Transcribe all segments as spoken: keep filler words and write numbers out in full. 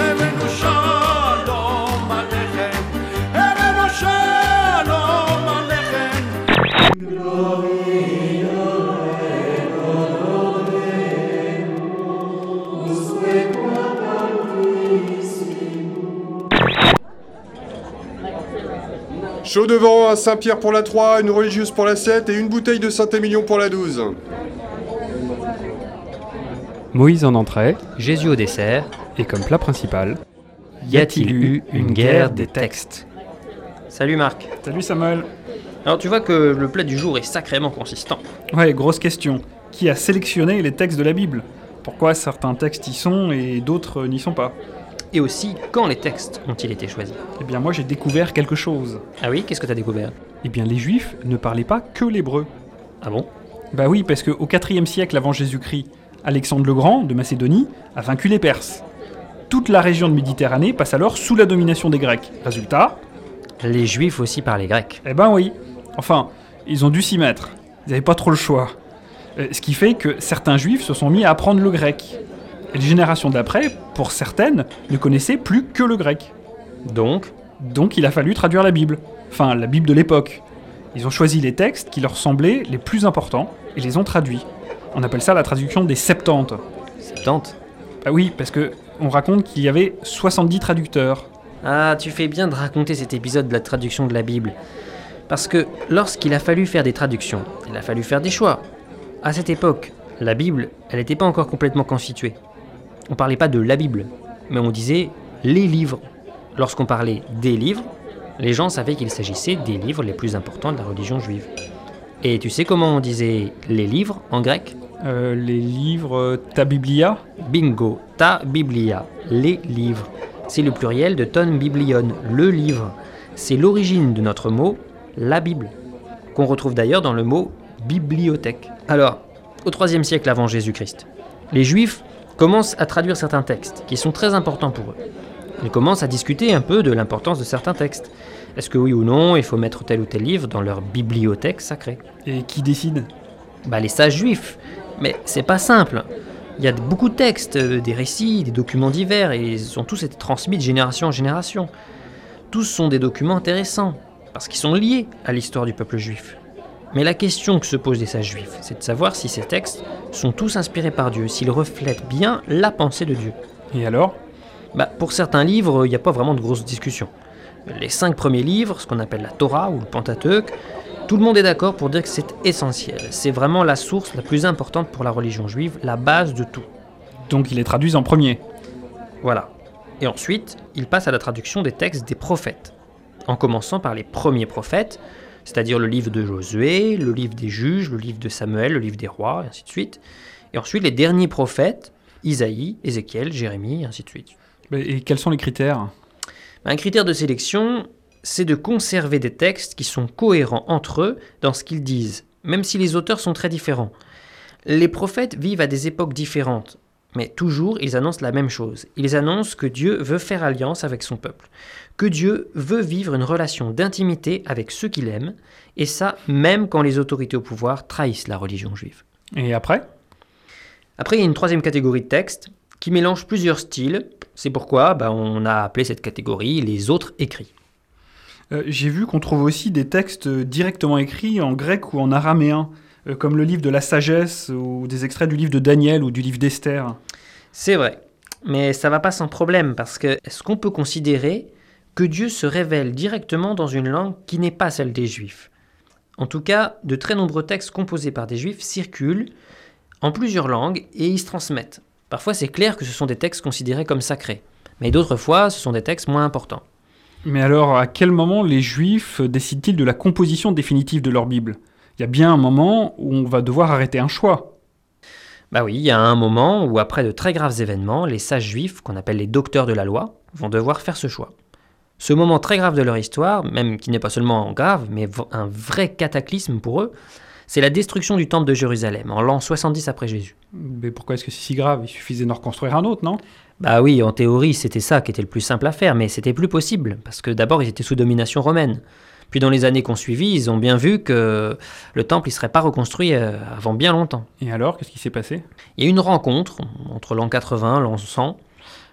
הבאנו שלום עליכם, הבאנו שלום עליכם. Chaud devant, un Saint-Pierre pour la trois, une religieuse pour la sept et une bouteille de Saint-Émilion pour la douze. Moïse en entrée, Jésus au dessert. et comme plat principal, Y a-t-il eu une guerre des textes? Salut Marc. Salut Samuel. Alors tu vois que le plat du jour est sacrément consistant. Ouais, grosse question. Qui a sélectionné les textes de la Bible? Pourquoi certains textes y sont et d'autres n'y sont pas? Et aussi, quand les textes ont-ils été choisis? Eh bien moi j'ai découvert quelque chose. Ah oui, qu'est-ce que t'as découvert? Eh bien les Juifs ne parlaient pas que l'hébreu. Ah bon? Bah oui, parce qu'au quatrième siècle avant Jésus-Christ, Alexandre le Grand, de Macédonie, a vaincu les Perses. Toute la région de Méditerranée passe alors sous la domination des Grecs. Résultat? Les Juifs aussi parlaient grec. Eh ben oui. Enfin, ils ont dû s'y mettre. Ils n'avaient pas trop le choix. Euh, ce qui fait que certains Juifs se sont mis à apprendre le grec. Et les générations d'après, pour certaines, ne connaissaient plus que le grec. Donc, Donc il a fallu traduire la Bible. Enfin, la Bible de l'époque. Ils ont choisi les textes qui leur semblaient les plus importants et les ont traduits. On appelle ça la traduction des Septante. septante. Ah oui, parce que on raconte qu'il y avait soixante-dix traducteurs. Ah, tu fais bien de raconter cet épisode de la traduction de la Bible. Parce que lorsqu'il a fallu faire des traductions, il a fallu faire des choix. À cette époque, la Bible, elle n'était pas encore complètement constituée. On parlait pas de la Bible, mais on disait les livres. Lorsqu'on parlait des livres, les gens savaient qu'il s'agissait des livres les plus importants de la religion juive. Et tu sais comment on disait les livres en grec? Euh, les livres euh, Ta Biblia. Bingo, ta biblia, les livres. C'est le pluriel de ton biblion, le livre. C'est l'origine de notre mot, la Bible, qu'on retrouve d'ailleurs dans le mot bibliothèque. Alors, au troisième siècle avant Jésus-Christ, les Juifs commencent à traduire certains textes qui sont très importants pour eux. Ils commencent à discuter un peu de l'importance de certains textes. Est-ce que oui ou non, il faut mettre tel ou tel livre dans leur bibliothèque sacrée? Et qui décide? Bah les sages juifs. Mais c'est pas simple. Il y a beaucoup de textes, euh, des récits, des documents divers, et ils ont tous été transmis de génération en génération. Tous sont des documents intéressants, parce qu'ils sont liés à l'histoire du peuple juif. Mais la question que se posent les sages juifs, c'est de savoir si ces textes sont tous inspirés par Dieu, s'ils reflètent bien la pensée de Dieu. Et alors? Bah, pour certains livres, il n'y a pas vraiment de grosses discussions. Les cinq premiers livres, ce qu'on appelle la Torah ou le Pentateuque, tout le monde est d'accord pour dire que c'est essentiel. C'est vraiment la source la plus importante pour la religion juive, la base de tout. Donc ils les traduisent en premier. Voilà. Et ensuite, il passe à la traduction des textes des prophètes, en commençant par les premiers prophètes, c'est-à-dire le livre de Josué, le livre des juges, le livre de Samuel, le livre des rois, et ainsi de suite. Et ensuite, les derniers prophètes, Isaïe, Ézéchiel, Jérémie, et ainsi de suite. Et quels sont les critères? Un critère de sélection, c'est de conserver des textes qui sont cohérents entre eux dans ce qu'ils disent, même si les auteurs sont très différents. Les prophètes vivent à des époques différentes, mais toujours ils annoncent la même chose. Ils annoncent que Dieu veut faire alliance avec son peuple, que Dieu veut vivre une relation d'intimité avec ceux qu'il aime, et ça même quand les autorités au pouvoir trahissent la religion juive. Et après? Après, il y a une troisième catégorie de textes qui mélange plusieurs styles. C'est pourquoi bah, on a appelé cette catégorie les autres écrits. Euh, j'ai vu qu'on trouve aussi des textes directement écrits en grec ou en araméen, euh, comme le livre de la sagesse ou des extraits du livre de Daniel ou du livre d'Esther. C'est vrai, mais ça va pas sans problème, parce que est-ce qu'on peut considérer que Dieu se révèle directement dans une langue qui n'est pas celle des Juifs? En tout cas, de très nombreux textes composés par des Juifs circulent en plusieurs langues et ils se transmettent. Parfois, c'est clair que ce sont des textes considérés comme sacrés, mais d'autres fois, ce sont des textes moins importants. Mais alors, à quel moment les Juifs décident-ils de la composition définitive de leur Bible? Il y a bien un moment où on va devoir arrêter un choix. Bah oui, il y a un moment où, après de très graves événements, les sages juifs, qu'on appelle les docteurs de la loi, vont devoir faire ce choix. Ce moment très grave de leur histoire, même qui n'est pas seulement grave, mais un vrai cataclysme pour eux, c'est la destruction du temple de Jérusalem, en l'an soixante-dix après Jésus. Mais pourquoi est-ce que c'est si grave? Il suffisait d'en reconstruire un autre, non? Bah oui, en théorie, c'était ça qui était le plus simple à faire, mais c'était plus possible, parce que d'abord, ils étaient sous domination romaine. Puis dans les années qui ont suivi, ils ont bien vu que le temple ne serait pas reconstruit avant bien longtemps. Et alors, qu'est-ce qui s'est passé? Il y a eu une rencontre entre l'an quatre-vingts et l'an cent,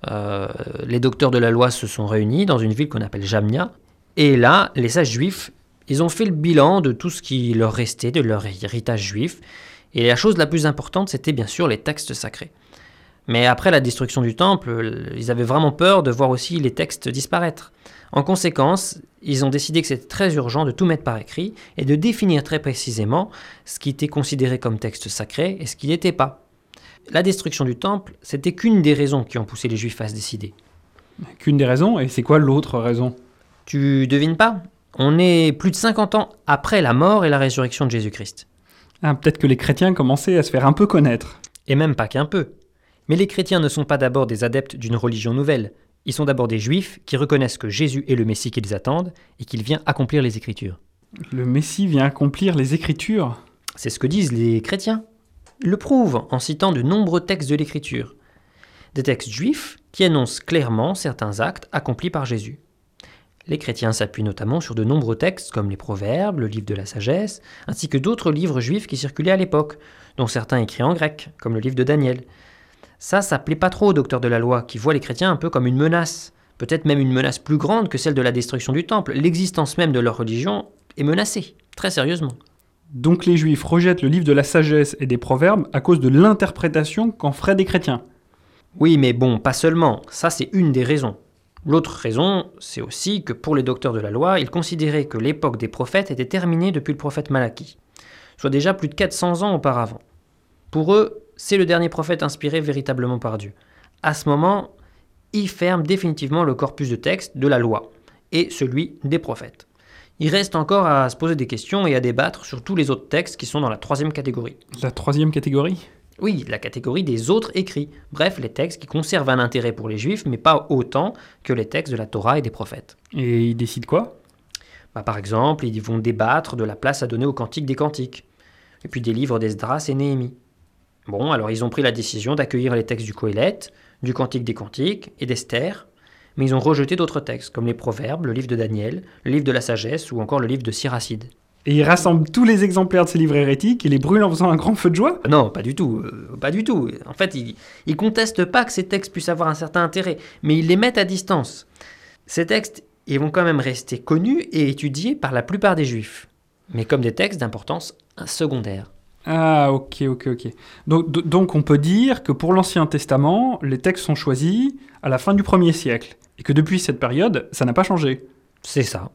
Euh, les docteurs de la loi se sont réunis dans une ville qu'on appelle Jamnia. Et là, les sages juifs, ils ont fait le bilan de tout ce qui leur restait, de leur héritage juif. Et la chose la plus importante, c'était bien sûr les textes sacrés. Mais après la destruction du temple, ils avaient vraiment peur de voir aussi les textes disparaître. En conséquence, ils ont décidé que c'était très urgent de tout mettre par écrit et de définir très précisément ce qui était considéré comme texte sacré et ce qui n'était pas. La destruction du temple, c'était qu'une des raisons qui ont poussé les Juifs à se décider. Qu'une des raisons, et c'est quoi l'autre raison? Tu devines pas? On est plus de cinquante ans après la mort et la résurrection de Jésus-Christ. Ah, peut-être que les chrétiens commençaient à se faire un peu connaître. Et même pas qu'un peu. Mais les chrétiens ne sont pas d'abord des adeptes d'une religion nouvelle. Ils sont d'abord des Juifs qui reconnaissent que Jésus est le Messie qu'ils attendent et qu'il vient accomplir les Écritures. Le Messie vient accomplir les Écritures? C'est ce que disent les chrétiens. Ils le prouvent en citant de nombreux textes de l'Écriture. Des textes juifs qui annoncent clairement certains actes accomplis par Jésus. Les chrétiens s'appuient notamment sur de nombreux textes comme les Proverbes, le livre de la sagesse, ainsi que d'autres livres juifs qui circulaient à l'époque, dont certains écrits en grec, comme le livre de Daniel. Ça, ça plaît pas trop aux docteurs de la loi, qui voient les chrétiens un peu comme une menace, peut-être même une menace plus grande que celle de la destruction du temple. L'existence même de leur religion est menacée, très sérieusement. Donc les Juifs rejettent le livre de la sagesse et des Proverbes à cause de l'interprétation qu'en feraient des chrétiens. Oui, mais bon, pas seulement, ça c'est une des raisons. L'autre raison, c'est aussi que pour les docteurs de la loi, ils considéraient que l'époque des prophètes était terminée depuis le prophète Malachie, soit déjà plus de quatre cents ans auparavant. Pour eux, c'est le dernier prophète inspiré véritablement par Dieu. À ce moment, ils ferment définitivement le corpus de texte de la loi et celui des prophètes. Il reste encore à se poser des questions et à débattre sur tous les autres textes qui sont dans la troisième catégorie. La troisième catégorie? Oui, la catégorie des autres écrits. Bref, les textes qui conservent un intérêt pour les Juifs, mais pas autant que les textes de la Torah et des prophètes. Et ils décident quoi? Bah, par exemple, ils vont débattre de la place à donner au Cantique des Cantiques, et puis des livres d'Esdras et Néhémie. Bon, alors ils ont pris la décision d'accueillir les textes du Qoéleth, du Cantique des Cantiques et d'Esther, mais ils ont rejeté d'autres textes, comme les Proverbes, le livre de Daniel, le livre de la sagesse ou encore le livre de Siracide. Et ils rassemblent tous les exemplaires de ces livres hérétiques et les brûlent en faisant un grand feu de joie? Non, pas du tout, euh, pas du tout. En fait, ils, ils contestent pas que ces textes puissent avoir un certain intérêt, mais ils les mettent à distance. Ces textes, ils vont quand même rester connus et étudiés par la plupart des Juifs, mais comme des textes d'importance secondaire. Ah, ok, ok, ok. Donc, donc on peut dire que pour l'Ancien Testament, les textes sont choisis à la fin du premier siècle, et que depuis cette période, ça n'a pas changé. C'est ça.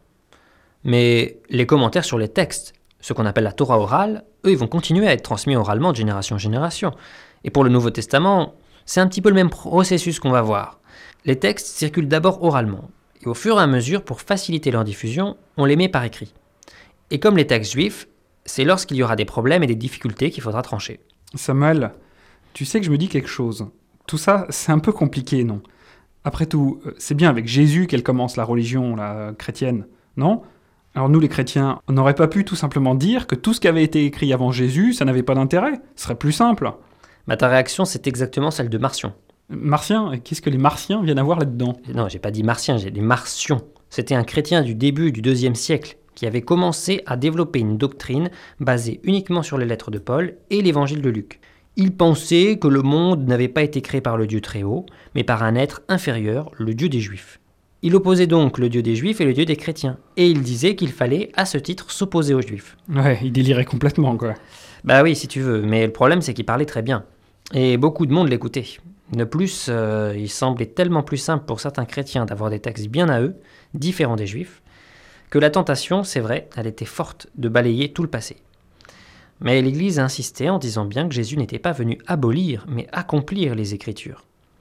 Mais les commentaires sur les textes, ce qu'on appelle la Torah orale, eux, ils vont continuer à être transmis oralement de génération en génération. Et pour le Nouveau Testament, c'est un petit peu le même processus qu'on va voir. Les textes circulent d'abord oralement, et au fur et à mesure, pour faciliter leur diffusion, on les met par écrit. Et comme les textes juifs, c'est lorsqu'il y aura des problèmes et des difficultés qu'il faudra trancher. Samuel, tu sais que je me dis quelque chose. Tout ça, c'est un peu compliqué, non? Après tout, c'est bien avec Jésus qu'elle commence la religion la chrétienne, non? Alors nous, les chrétiens, on n'aurait pas pu tout simplement dire que tout ce qui avait été écrit avant Jésus, ça n'avait pas d'intérêt? Ce serait plus simple. Bah, ta réaction, c'est exactement celle de Marcion. Martien? Qu'est-ce que les Martiens viennent avoir là-dedans? Non, j'ai pas dit Martien, j'ai dit Marcion. C'était un chrétien du début du deuxième siècle qui avait commencé à développer une doctrine basée uniquement sur les lettres de Paul et l'évangile de Luc. Il pensait que le monde n'avait pas été créé par le Dieu très haut, mais par un être inférieur, le Dieu des Juifs. Il opposait donc le Dieu des Juifs et le Dieu des chrétiens, et il disait qu'il fallait, à ce titre, s'opposer aux Juifs. Ouais, il délirait complètement, quoi. Bah oui, si tu veux, mais le problème c'est qu'il parlait très bien, et beaucoup de monde l'écoutait. De plus, euh, il semblait tellement plus simple pour certains chrétiens d'avoir des textes bien à eux, différents des Juifs, que la tentation, c'est vrai, elle était forte de balayer tout le passé. Mais l'Église a insisté en disant bien que Jésus n'était pas venu abolir, mais accomplir les Écritures.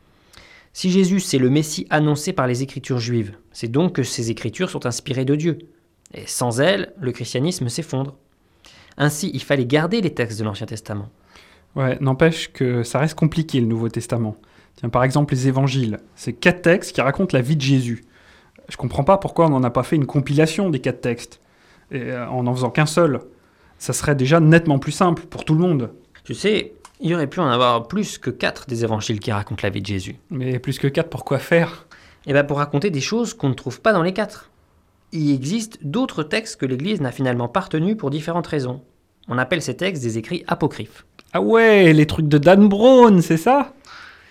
Si Jésus, c'est le Messie annoncé par les Écritures juives, c'est donc que ces Écritures sont inspirées de Dieu. Et sans elles, le christianisme s'effondre. Ainsi, il fallait garder les textes de l'Ancien Testament. Ouais, n'empêche que ça reste compliqué, le Nouveau Testament. Tiens, par exemple, les Évangiles. C'est quatre textes qui racontent la vie de Jésus. Je comprends pas pourquoi on n'en a pas fait une compilation des quatre textes, et, euh, en n'en faisant qu'un seul. Ça serait déjà nettement plus simple pour tout le monde. Tu sais, il y aurait pu en avoir plus que quatre des évangiles qui racontent la vie de Jésus. Mais plus que quatre, pour quoi faire? Eh bien pour raconter des choses qu'on ne trouve pas dans les quatre. Il existe d'autres textes que l'Église n'a finalement pas retenus pour différentes raisons. On appelle ces textes des écrits apocryphes. Ah ouais, les trucs de Dan Brown, c'est ça?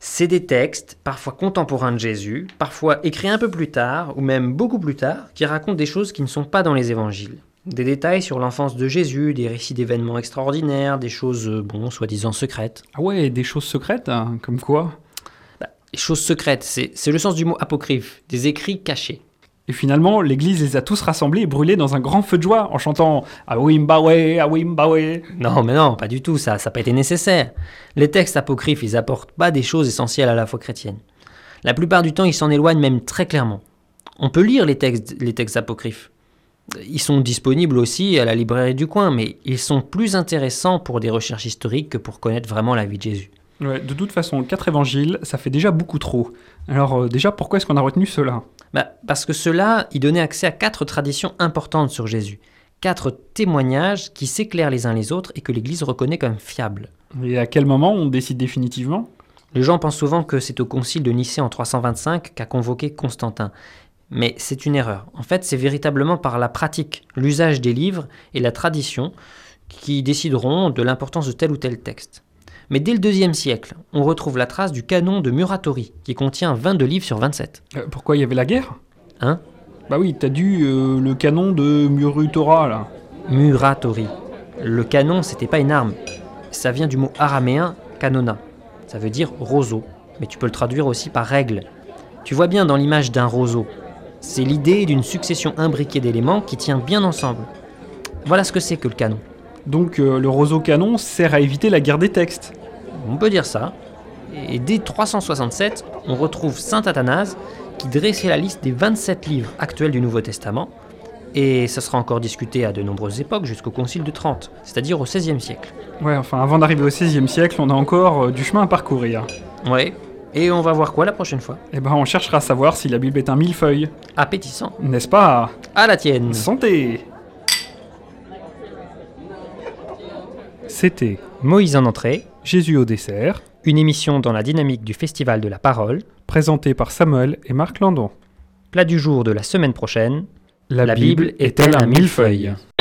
C'est des textes, parfois contemporains de Jésus, parfois écrits un peu plus tard, ou même beaucoup plus tard, qui racontent des choses qui ne sont pas dans les évangiles. Des détails sur l'enfance de Jésus, des récits d'événements extraordinaires, des choses, euh, bon, soi-disant secrètes. Ah ouais, des choses secrètes, hein, comme quoi? Bah, les choses secrètes, c'est, c'est le sens du mot apocryphe, des écrits cachés. Et finalement, l'Église les a tous rassemblés et brûlés dans un grand feu de joie en chantant « Awimbawe, Awimbawe ». Non, mais non, pas du tout, ça n'a pas été nécessaire. Les textes apocryphes, ils apportent pas des choses essentielles à la foi chrétienne. La plupart du temps, ils s'en éloignent même très clairement. On peut lire les textes, les textes apocryphes. Ils sont disponibles aussi à la librairie du coin, mais ils sont plus intéressants pour des recherches historiques que pour connaître vraiment la vie de Jésus. Ouais, de toute façon, quatre évangiles, ça fait déjà beaucoup trop. Alors euh, déjà, pourquoi est-ce qu'on a retenu ceux-là? Bah, parce que ceux-là, ils donnaient accès à quatre traditions importantes sur Jésus. Quatre témoignages qui s'éclairent les uns les autres et que l'Église reconnaît comme fiables. Et à quel moment on décide définitivement? Les gens pensent souvent que c'est au concile de Nicée en trois cent vingt-cinq qu'a convoqué Constantin. Mais c'est une erreur. En fait, c'est véritablement par la pratique, l'usage des livres et la tradition qui décideront de l'importance de tel ou tel texte. Mais dès le deuxième siècle, on retrouve la trace du canon de Muratori, qui contient vingt-deux livres sur vingt-sept. Euh, pourquoi il y avait la guerre? Hein? Bah oui, t'as dû euh, le canon de Murutora, là. Muratori. Le canon, c'était pas une arme. Ça vient du mot araméen kanona. Ça veut dire roseau, mais tu peux le traduire aussi par règle. Tu vois bien dans l'image d'un roseau. C'est l'idée d'une succession imbriquée d'éléments qui tient bien ensemble. Voilà ce que c'est que le canon. Donc euh, le roseau canon sert à éviter la guerre des textes. On peut dire ça. Et dès trois cent soixante-sept, on retrouve saint Athanase qui dressait la liste des vingt-sept livres actuels du Nouveau Testament. Et ça sera encore discuté à de nombreuses époques jusqu'au Concile de Trente, c'est-à-dire au seizième siècle. Ouais, enfin avant d'arriver au seizième siècle, on a encore euh, du chemin à parcourir. Ouais. Et on va voir quoi la prochaine fois? Eh ben on cherchera à savoir si la Bible est un millefeuille. Appétissant. N'est-ce pas? À la tienne. Santé! C'était Moïse en entrée, Jésus au dessert, une émission dans la dynamique du Festival de la Parole. présenté par Samuel et Marc Landon. Plat du jour de la semaine prochaine. La, La Bible Bible est-elle est-elle un un millefeuille?